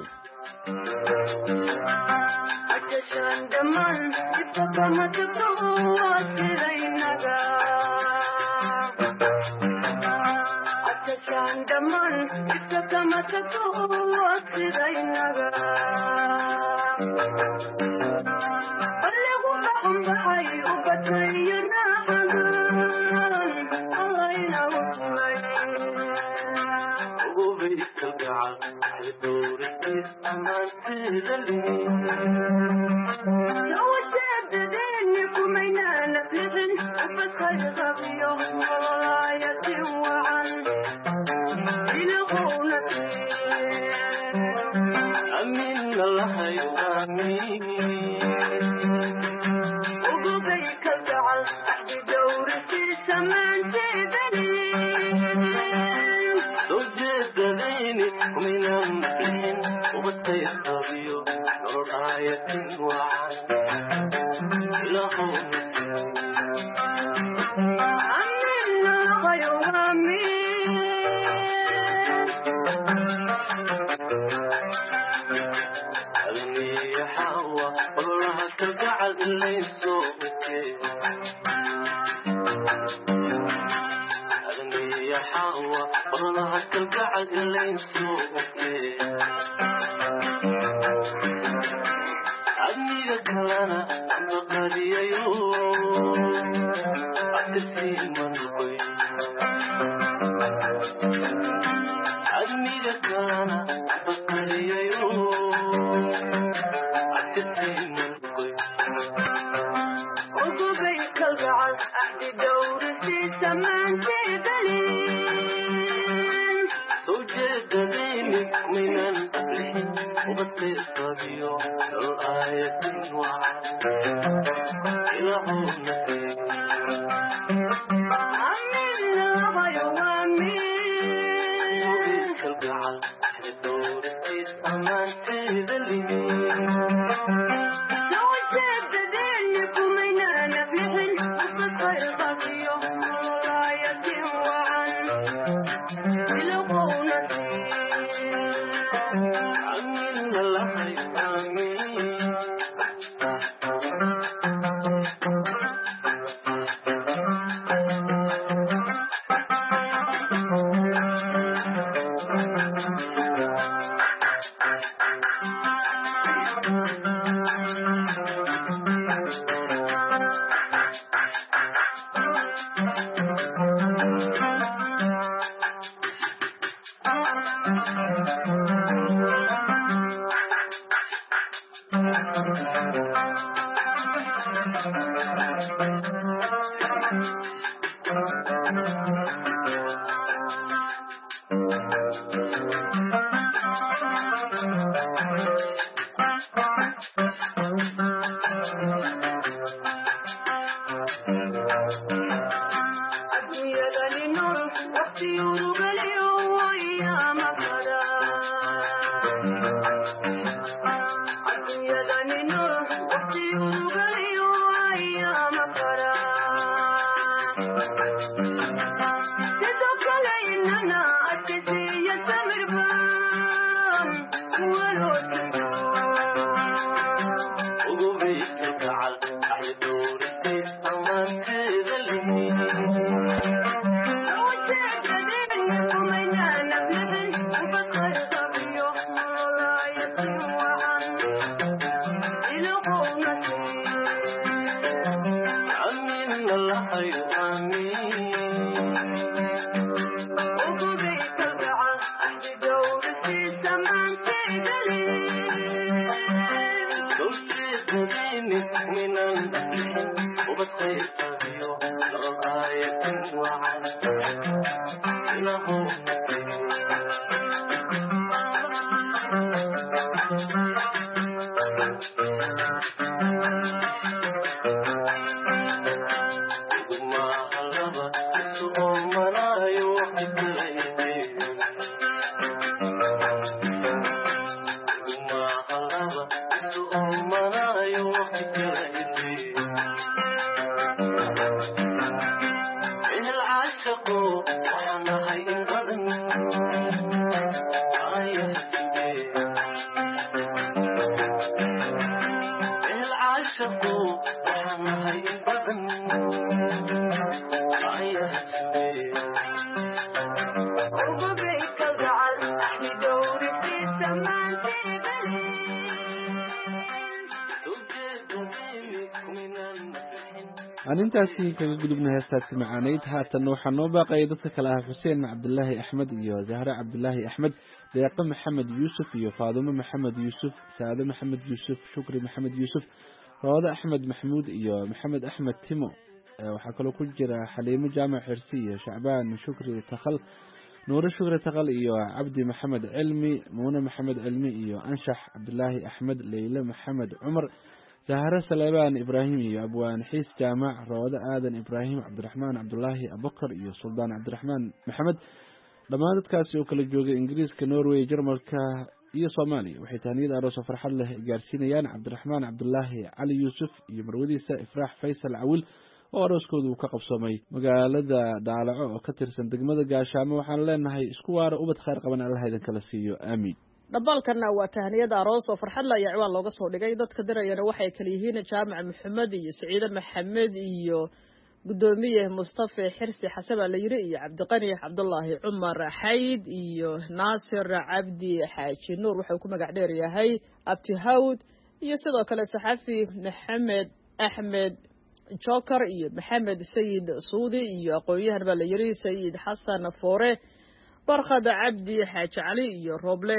aan intaasi kaga gudubna heestaasi macaanayd haatan waxaa noo baaqaya dadka kale ah xuseen cabdulaahi axmed iyo zahre cabdulaahi axmed deeqe maxamed yuusuf iyo faadumo maxamed yuusuf saade maxamed yuusuf shukri maxamed yuusuf roode axmed maxamuud iyo maxamed axmed timo waxaa kaloo ku jira xaliimo jaamac xirsi iyo shacbaan shukri takhal nuure shukri takhal iyo cabdi maxamed cilmi muune maxamed cilmi iyo anshax cabdulaahi axmed leyle maxamed cumar zahre saleebaan ibraahim iyo abwaan xiis jaamac roode aadan ibraahim cabdiraxmaan cabdulaahi abubakar iyo suldaan cabdiraxmaan maxamed dhammaan dadkaasi oo kala joogay ingiriiska norway jarmalka iyo soomaaliya waxay tahniyad aroos oo farxad leh gaarsiinayaan cabdiraxmaan cabdulaahi cali yuusuf iyo marwadiisa ifraax faysal cawil oo arooskooda uu ka qabsoomay magaalada daalaco oo ka tirsan degmada gaashaamo waxaan leenahay isku waara ubad khayr qaban allaha idin kala siiyo aamiin dhambaalkanna waa tahniyad aroos oo farxad la ayaa ciwaan looga soo dhigay dadka dirayana waxay kala yihiin jaamac maxamed iyo saciide maxamed iyo gudoomiye mustafa xirsi xasan baa la yiri iyo cabdiqani cabdulaahi cumar xayd iyo naasir cabdi xaaji nuur wuxuu ku magac dheer yahay abti hawd iyo sidoo kale saxafi maxamed axmed joker iyo maxamed sayid suudi iyo aqoon-yahan baa la yiri sayid xasan foore barkhad cabdi xaaji cali iyo rooble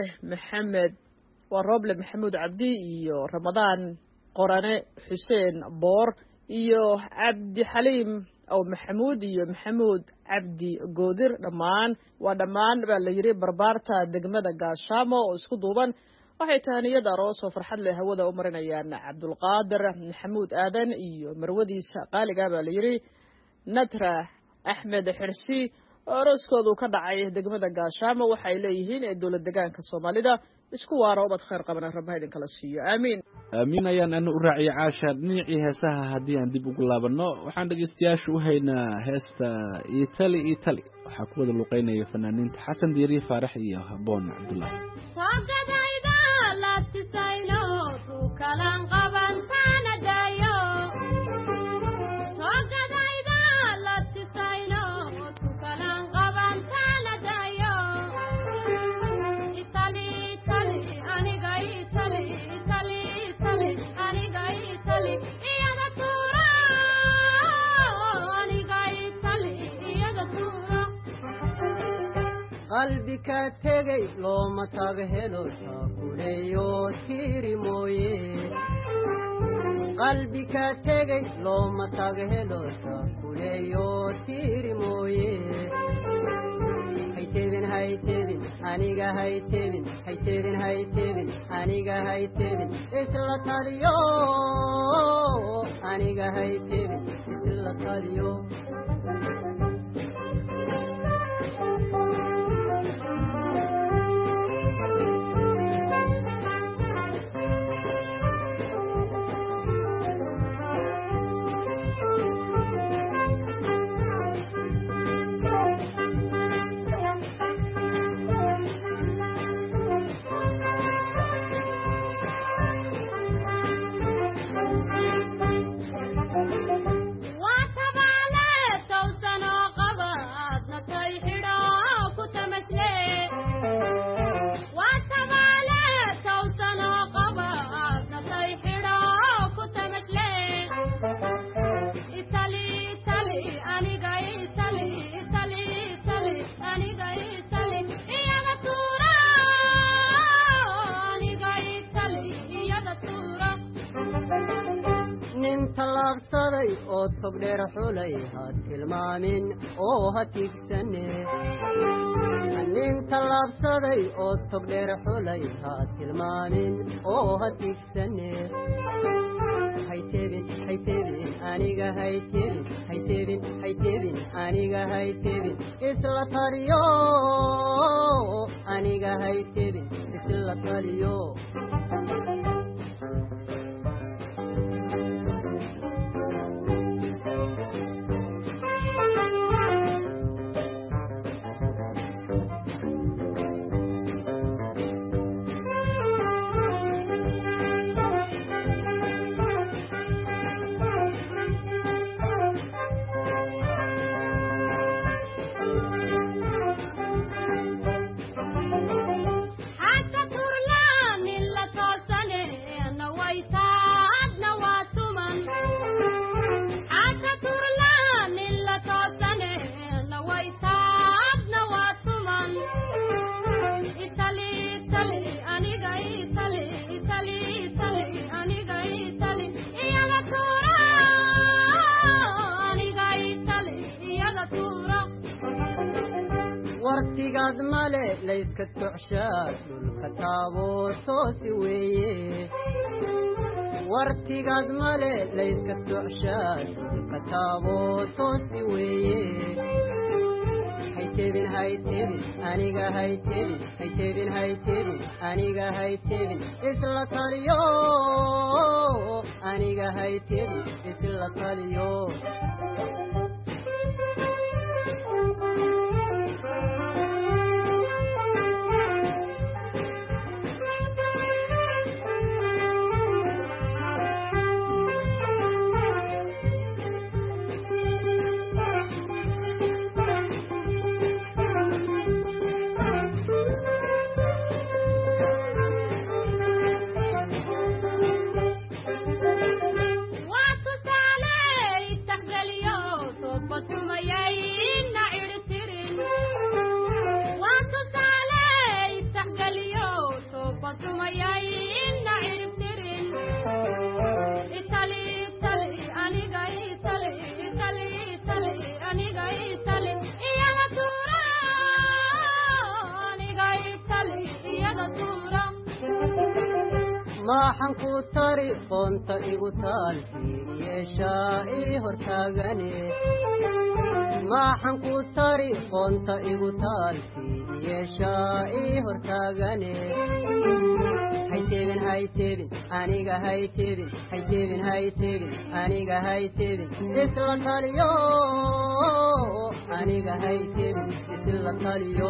maxamuud cabdi iyo ramadaan qorane xuseen boor iyo cabdi xaliim aw maxamuud iyo maxamuud cabdi goodir dhammaan baa la yiri barbaarta degmada gaashaamo oo isku duuban waxay tahniyad aroos oo farxad leh hawada u marinayaan cabdulqaadir maxamuud aadan iyo marwadiisa qaaliga baa la yiri natra axmed xirsi arooskoodu ka dhacay degmada gaashaamo waxay leeyihiin ee dowlad deegaanka Soomaalida isku waara ubad khayr qabana rabbaha idin kala siiyo aamiin aamiin ayaan anu u raaciyo caasha dhinacii heesaha haddii aan dib ugu laabano waxaan dhageystayaasha u haynaa heesta Itali waxaa ku wada luqeynaya fanaaniinta xasan diiri faarax iyo haboon cabdullaahi qalbika tegay looma taag helo kuleeyo tiri mooye qalbika tegay looma taag helo kuleeyo tiri mooye haytebin aniga haytebin aniga haytebin isla taliyo aniga haytebin isla taliyo oo tog dheer xulay had tilmaamin oo hatigsanne nin talaabsaday oo tog dheer xulay had tilmaamin oo hatigsanne haytebin aniga haytebin aniga haytebin isla taliyo aniga haytebin isla taliyo wartigaad male layska tocshaa dhulka taaboo toosi weeye wartigaad male layska tocshaa dhulka taaboo toosi weeye haytebin haytebin aniga haytebin haytebin haytebin aniga haytebin isla taliyo aniga haytebin isla taliyo maaxan ku tari qoonta igu taal yeeshaa ii hortaagane maaxan ku tari qoonta igu taal yeeshaa ii hortaagane haytebin haytebin aniga haytebin haytebin haytebin aniga haytebin isla taliyo aniga haytebin isla taliyo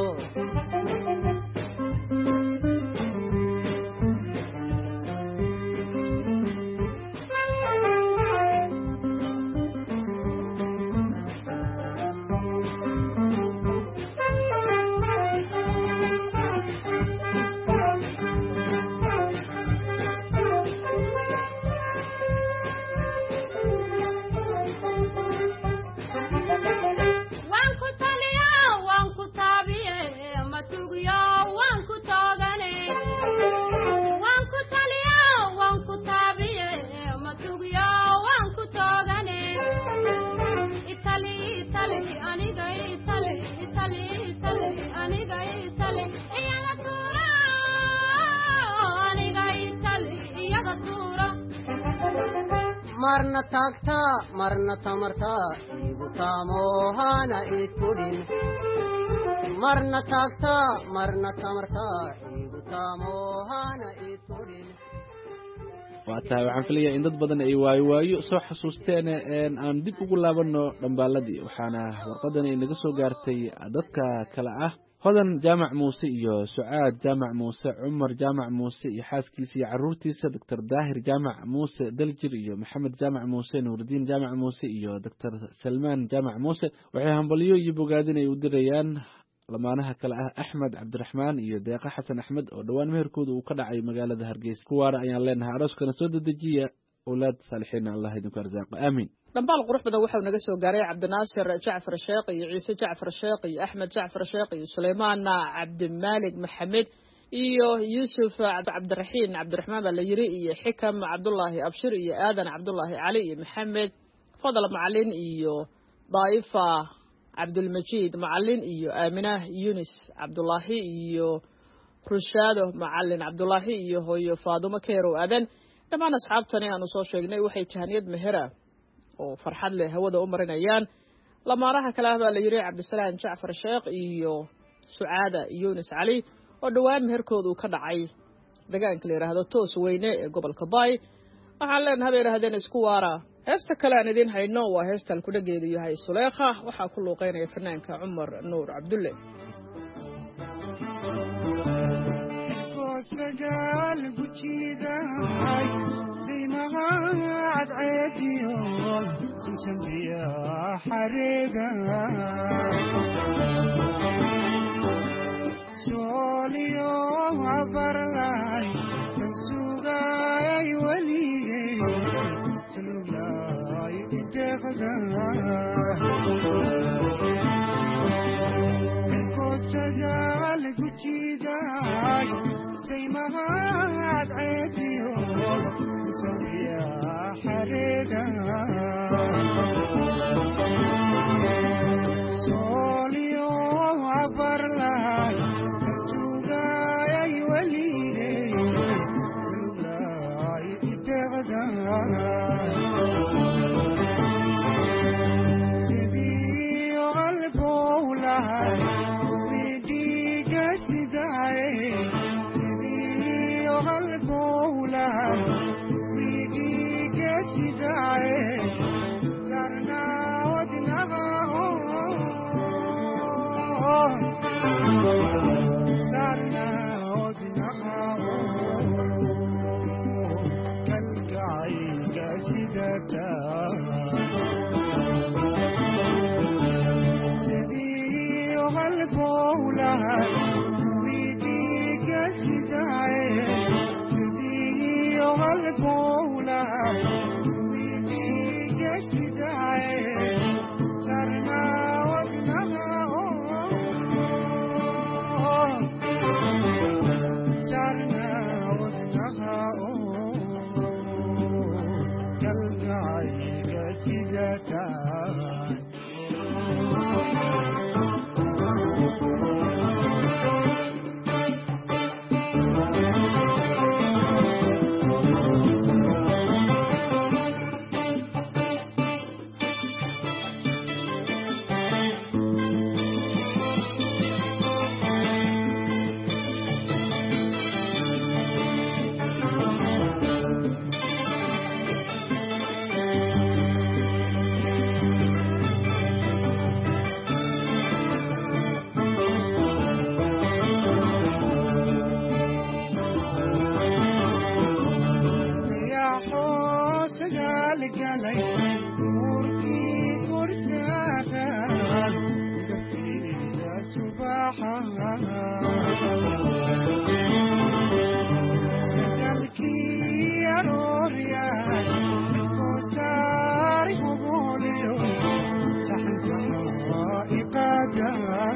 marna taagtaa marna tamartaa igu taamohana itudhin marna taagtaa marna tamartaa igu taamohana itudhin waa tahay waxaan filayaa in dad badan ay waayo soo xasuusteen aan dib ugu laabano dhambaaladii waxaana warqadani naga soo gaartay dadka kale ah hodan jaamac muuse iyo sucaad jaamac muuse cumar jaamac muuse iyo xaaskiisa iyo caruurtiisa doctor daahir jaamac muuse daljir iyo maxamed jaamac muuse nuuridiin jaamac muuse iyo doctor salmaan jaamac muuse waxay hambalyo iyo bogaadin ay u dirayaan lamaanaha kale ah axmed cabdiraxmaan iyo deeqa xasan axmed oo dhowaan meherkooda uu ka dhacay magaalada hargeysa kuwaana ayaan leenahay arooskana soo dedejiya awlaad saalixiina allah idinku arsaaqo aamiin dhambaal qurux badan waxau naga soo gaaray cabdinaasir jacfar sheekh iyo ciise jacfar sheekh iyo axmed jacfar sheekh iyo suleymaan cabdimaalig maxamed iyo yuusuf cabdiraxiin cabdiraxmaan baa la yiri iyo xikam cabdullaahi abshir iyo aadan cabdullaahi cali iyo maxamed fadal macalin iyo daa'ifa cabdulmajiid macalin iyo aaminah yunis cabdullaahi iyo rushaado macalin cabdullaahi iyo hooyo faadumo keerow aadan dhammaan asxaabtani aanu soo sheegnay waxay tahaniyad mehera oo farxad leh hawada u marinayaan lamaanaha kale ah baa la yiri cabdisalaam jacfar sheekh iyo sucaada yunis cali oo dhowaan meherkoodu ka dhacay deegaanka la yiraahdo toos weyne ee gobolka Bay waxaan leenahay habeerahdeen isku waara heesta kale aan idin hayno waa heesta ku dhageedu yahay Suleekha waxa ku luuqeynaya fanaanka Umar Nuur Cabdulle سجال بوشيداي سيمها عد عيديول سمسم بيا حريقا سوليو عبرلاي تنسوغاي وليي تلوغلاي اتفقا سجال بوشيداي سيمها عد عيديول سمسمية حريقا سوليو عبر Sagalkii arooryahay koosaari hubuliyo saxan saxaa'iqada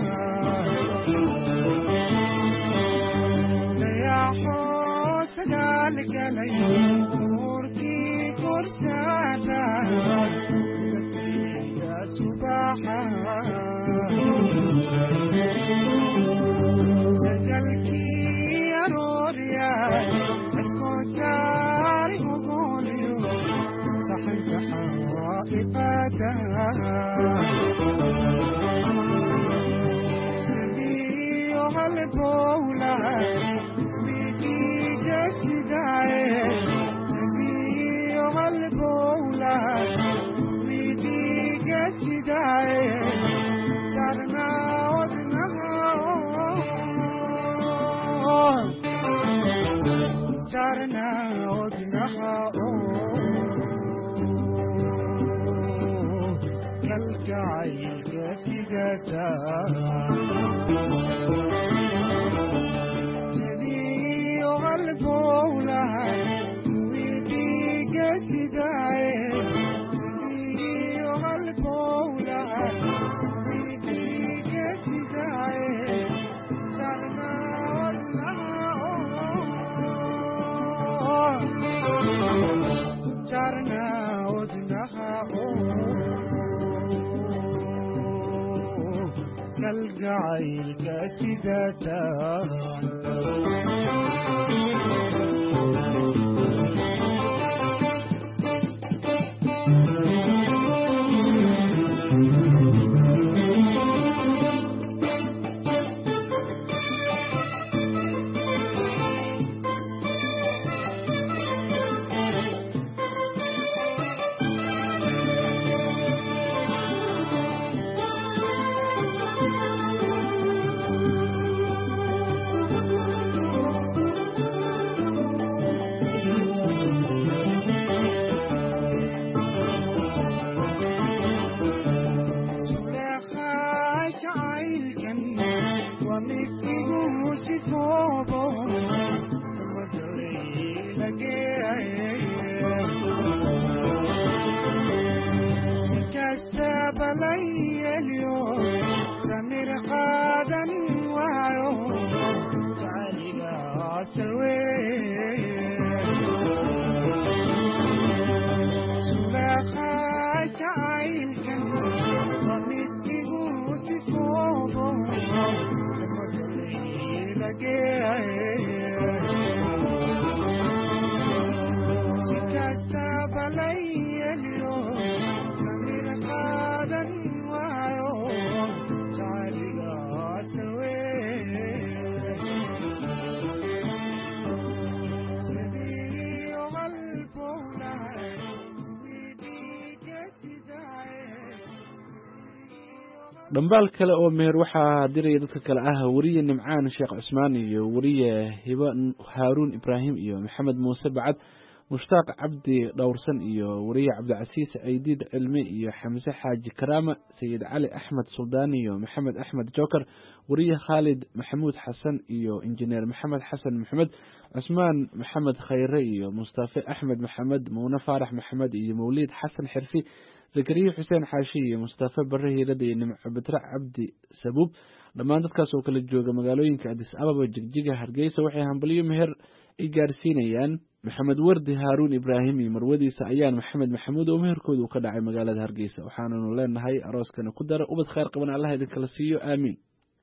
dayaxoo sagaal galay nuurkii korsaada gafiya subaxa sagalkii arooryahay koosaari hubuliyo saxan saxaa'iqada sidiyo halbowla midiga jidaaye sidiyo halbowla midiga jidaaye sarna wadnaha sarna wadnaha kalgacaylka sigata sidiyo halbowla midiga jidaaye sidiyo halbowla midiga jidaaye sarna wadnaha sarna wadnaha kalgacaylka sidata dhambaal kale oo meher waxaa diraya dadka kale ah wariye nimcaan sheekh cusmaan iyo wariye hiba haaruun ibraahim iyo maxamed muuse bacad mushtaaq cabdi dhowrsan iyo wariye cabdicasiis caydiid cilmi iyo xamse xaaji karaama sayid cali axmed suldaan iyo maxamed axmed joker wariye khaalid maxamuud xasan iyo injineer maxamed xasan maxamed cusmaan maxamed khayre iyo mustafe axmed maxamed muune faarax maxamed iyo mawliid xasan xirsi zakariya xuseen xaashi iyo mustafe bare hiirada iyo nimco batre cabdi sabuub dhammaan dadkaas oo kala jooga magaalooyinka adis ababa jigjiga hargeysa waxay hambalyo meher ay gaarsiinayaan maxamed wardi haaruun ibraahim iyo marwadiisa ayaan maxamed maxamuud oo meherkoodu ka dhacay magaalada hargeysa waxaananu leenahay arooskana ku dara ubad khayr qaban allah idinkala siiyo aamiin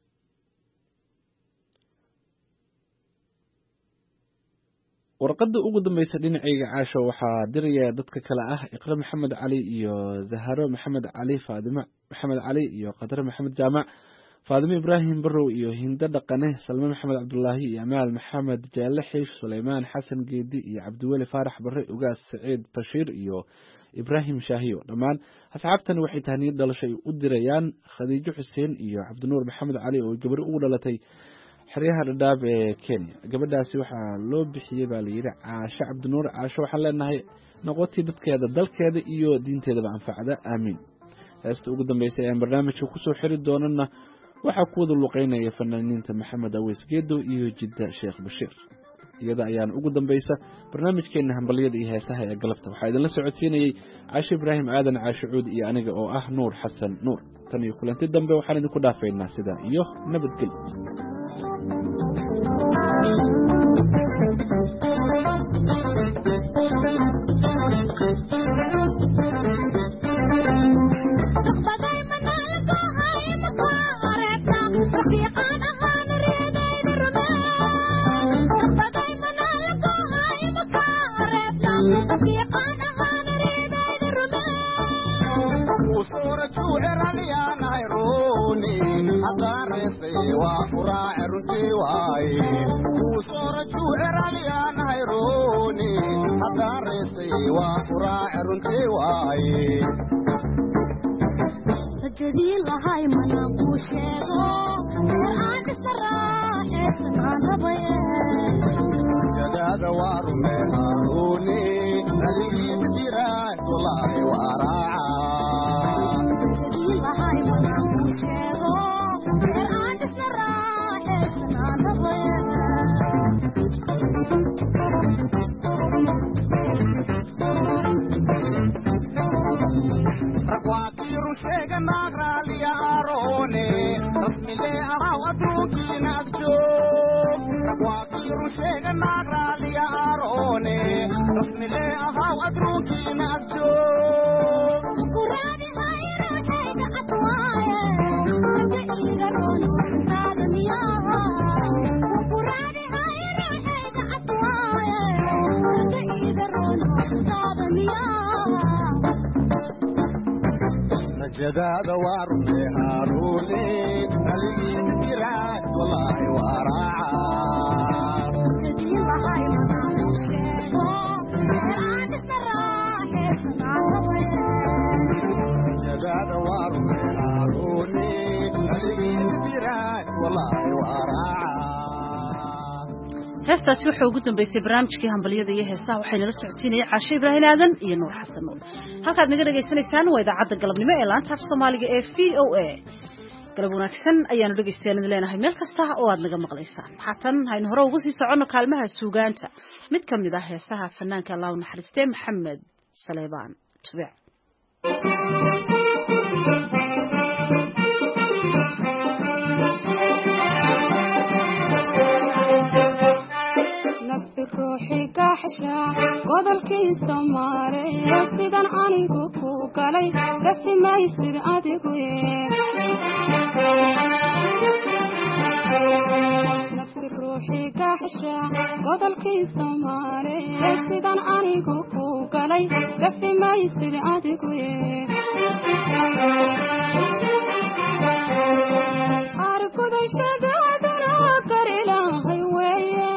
warqadda ugu dambaysa dhinacayga caasho waxaa diraya dadka kale ah iqre maxamed cali iyo zaharo maxamed cali faadime maxamed cali iyo qadre maxamed jaamac faadime ibraahim barow iyo hindo dhaqane salme maxamed cabdulaahi iyo amaal maxamed jaale xiish suleymaan xasan geedi iyo cabdiweli faarax bare ugaas saciid bashiir iyo ibraahim shaahiyo dhammaan asxaabtani waxay tahniyad dhalashay u dirayaan khadiijo xuseen iyo cabdinuur maxamed cali oo gabadho ugu dhalatay xeryaha dhadhaab ee Kenya gabadhaasi waxaa loo bixiyay baa la yiri Caasha Cabdinuur Caasha waxaan leenahay noqotii dadkeeda dalkeeda iyo diinteedaba anfacda aamiin heesta ugu dambeysay ee barnaamijka ku soo xiri doonana waxaa ku wada luqeynaya fanaaniinta maxamed aweys geedo iyo jidda sheekh bashiir. iyada ayaan ugu dambaysa barnaamijkeena hambalyada iyo heesaha ee galabta. waxaa idinla socodsiinayay Caashe Ibraahim Aadan Caashe Cuud iyo aniga oo ah Nuur Xasan Nuur. tan iyo kulanti dambe waxaan idinku dhaafaynaa sida iyo nabadgelyo. جداد وارمي هاروني علي تجراد والله وراعا جداد وارمي هاروني علي تجراد والله وراعا. heestaasi wuxuu ugu dambeysay barnaamijkii hambalyada iyo heesaha waxayna la socodsiinayay Caashe Ibraahim Aadan iyo Nuur Xasan Nuur. halkaad naga dhageysanaysaan waa idaacadda galabnimo ee laanta af Soomaaliga ee VOA. galab wanaagsan ayaanu dhageystayaal leenahay meel kasta oo aad naga maqlaysaan. haatan haynu hore ugu sii socono kaalmaha suugaanta. mid ka mid ah heesaha fanaanka Allah u naxariistay Maxamed Saleebaan Tubic. نفسي روحي كحشا قدر كي سماري سيدان عنيكو كوكالي دفي ما يصير أدقوي نفسي روحي كحشا قدر كي سماري سيدان عنيكو كوكالي دفي ما يصير أدقوي أركض شدادنا كريلا هيوية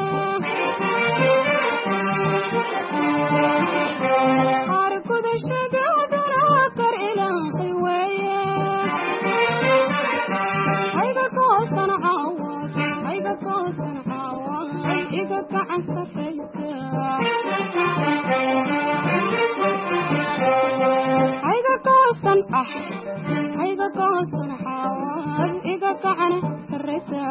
أركض شدادنا كريلا هيوية هيدا كوسن عوض هيدا كوسن عوض إذا كعن سفريسا هيدا كوسن هيدا كوسن عوض إذا كعن سفريسا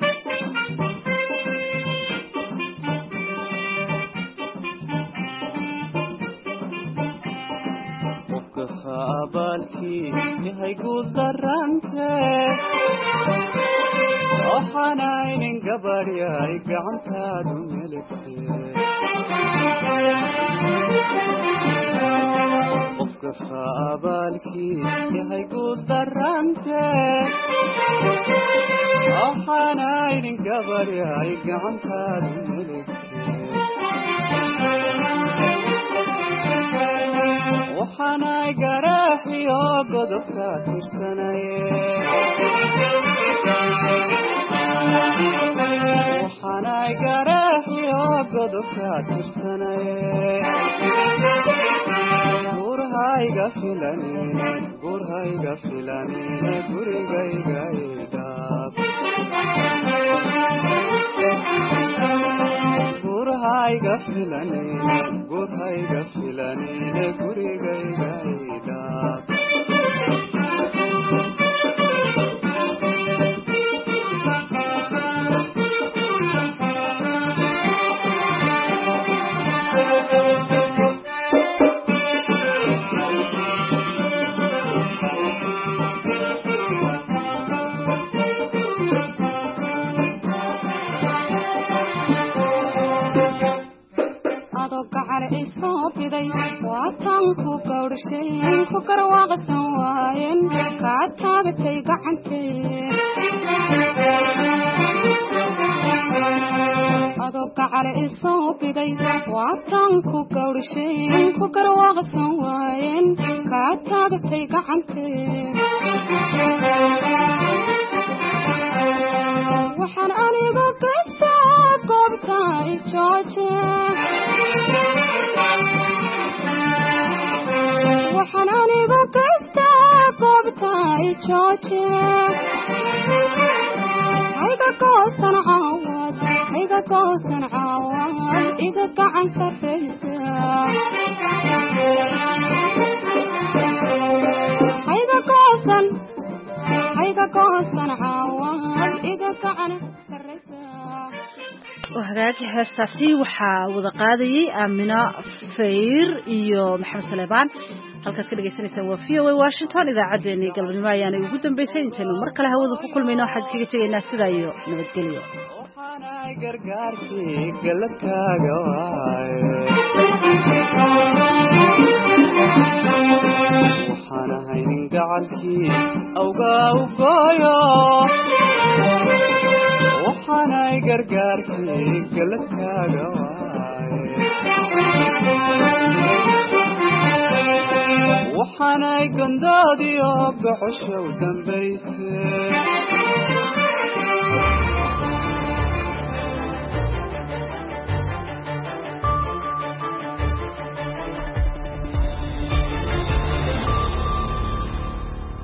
abaalkii yahay guul darante waxaanaynin gabadhyay gacantaadu meligte qofka abaalkii yahay guul darante waxaanaynin gabadhyay gacantaadu meligte waxaanay garaaxiyo godobka tirsanaye waxaanay garaaxiyo godobka tirsanaye gurhayga filanine gurhayga filanine gurigayga idhaab gurhayga filanine gurhayga filanine gurigayga idhaab ku gawrsheen ku garwaaqsan waayeen ka taagatay gacantee adoo gacale isoo biday waatan ku gawrsheen ku garwaaqsan waayeen ka taagatay gacantee waxaan anigu gastaa goobta i jooje waxaan anigu gastaa goobta i jooje hayga goosan caawad hayga goosan caawad iga gacan sarreysa hayga goosan caawad iga gacan sarreysa hagaagi heestaasi waxaa wada qaadayay Aamina Fayr iyo Maxamed Saleebaan halkaad ka dhageysanaysaan waa VOA Washington idaacadeena galabnimo ayaanay ugu dambeysay intaynu mar kale hawada ku kulmayno waxaan kaga tegaynaa sidaa iyo nabadgelyo waxaanay gargaarkii galadkaaga waaye waxaan ahay nin gacalkii awgaa u gooyo waxaanay gargaarkii galadkaaga waaye waxaanay gandoodiyo gocosha u dambayse